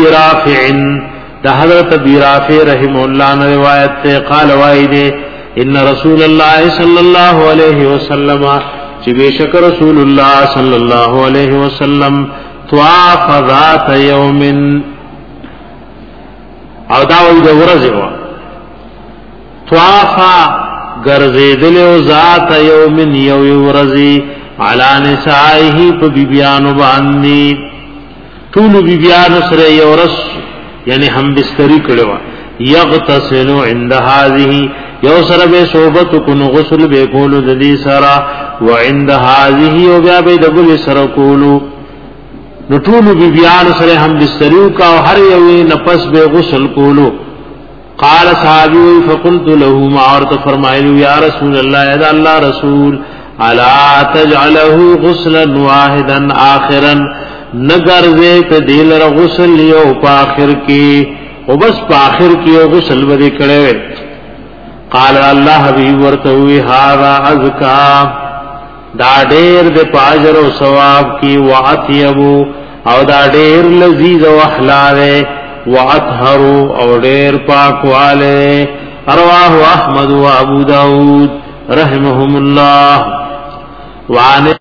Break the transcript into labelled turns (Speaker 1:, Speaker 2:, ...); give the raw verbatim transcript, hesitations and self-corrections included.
Speaker 1: ابي رافع ده حضرت ابي رافع رحم الله نے روایت تے قال وایدے ان رسول الله صلی الله علیه وسلم چې بشک رسول الله صلی الله علیه وسلم طواف ذات یوم او دا وی د ورځې وا طواف ګرځیدل او ذات یوم یو ورځې علی نسائه په بیبیانو باندې ټول بیبیانو سره یو ورځ یعنی هم بستری کړو یغتسل عند هذه یو سره به صحبت کو غسل به کولو د دې سره وعند هذه او بیا به د بل سره کولو نو ټول بیبیان سره هم بستریو کا او هر یو نفس به غسل کولو قال صحابي فقلت له ما ارت فرمایلو یا رسول الله اذا الله رسول الا تجعله غسلا واحدا اخرا نگر وے ته دل ر غسل یو په اخر کې او بس په اخر کې غسل ودی کړي قال الله حبيب ورته وی هاذا ازکا دا ډېر د پاجر او ثواب کی واطيبو او دا ډېر لذیذ او احلال واطهر او ډېر پاکواله رواه احمد و ابو داود رحمهم الله وعن